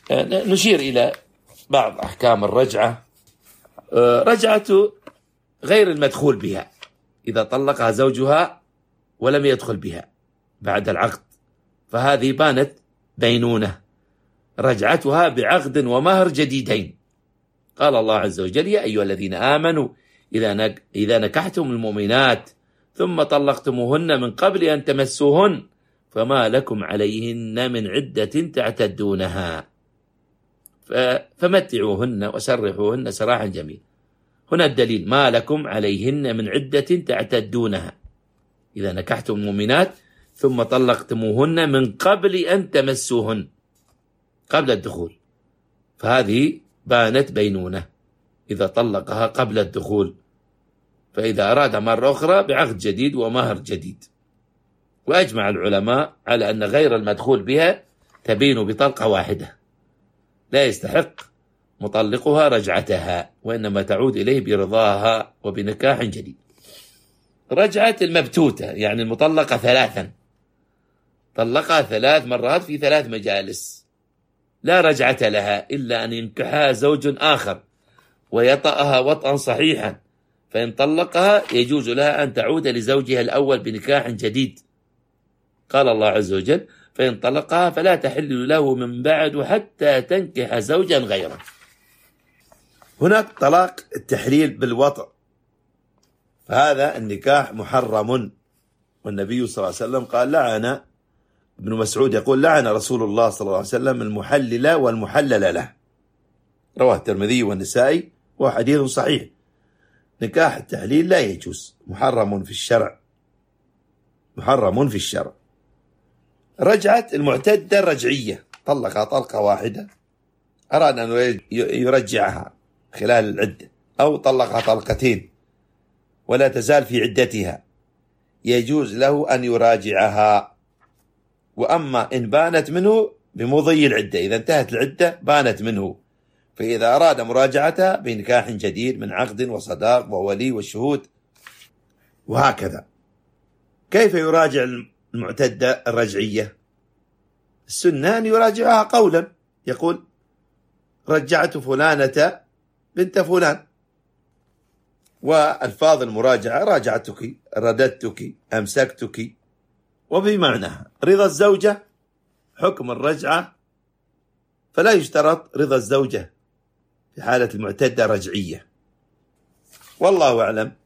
نشير إلى بعض أحكام الرجعة. رجعة غير المدخول بها، إذا طلقها زوجها ولم يدخل بها بعد العقد فهذه بانت بينونة، رجعتها بعقد ومهر جديدين. قال الله عز وجل: يا أيها الذين آمنوا إذا نكحتم المؤمنات ثم طلقتموهن من قبل أن تمسوهن فما لكم عليهن من عدة تعتدونها فمتعوهن وسرحوهن سراحا جميلا. هنا الدليل: ما لكم عليهن من عدة تعتدونها، إذا نكحتم المؤمنات ثم طلقتموهن من قبل أن تمسوهن، قبل الدخول، فهذه بانت بينونة إذا طلقها قبل الدخول، فإذا أراد مرة أخرى بعقد جديد ومهر جديد. وأجمع العلماء على أن غير المدخول بها تبين بطلقة واحدة، لا يستحق مطلقها رجعتها، وإنما تعود إليه برضاها وبنكاح جديد. رجعت المبتوتة يعني المطلقة ثلاثا، طلقها 3 مرات في 3 مجالس، لا رجعة لها إلا أن ينكحها زوج آخر ويطأها وطئا صحيحا، فإن طلقها يجوز لها أن تعود لزوجها الأول بنكاح جديد. قال الله عز وجل: فإن طلقها فلا تحل له من بعد حتى تنكح زوجا غيره. هناك طلاق التحليل بالوطء، فهذا النكاح محرم، والنبي صلى الله عليه وسلم قال: لعن ابن مسعود يقول: لعن رسول الله صلى الله عليه وسلم المحلل والمحلل له، رواه الترمذي والنسائي وحديث صحيح. نكاح التحليل لا يجوز، محرم في الشرع، محرم في الشرع. رجعت المعتدة الرجعية، طلقها طلقة واحدة، أراد أن يرجعها خلال العدة، أو طلقها طلقتين ولا تزال في عدتها، يجوز له أن يراجعها. وأما إن بانت منه بمضي العدة، إذا انتهت العدة بانت منه، فإذا أراد مراجعتها بنكاح جديد من عقد وصداق وولي والشهود وهكذا. كيف يراجع المعتدة الرجعية؟ السنة أن يراجعها قولا، يقول: رجعت فلانة بنت فلان، والفاظ المراجعة: راجعتك، رددتك، أمسكتك، وبمعناها. رضا الزوجة حكم الرجعة، فلا يشترط رضا الزوجة في حالة المعتدة الرجعية. والله أعلم.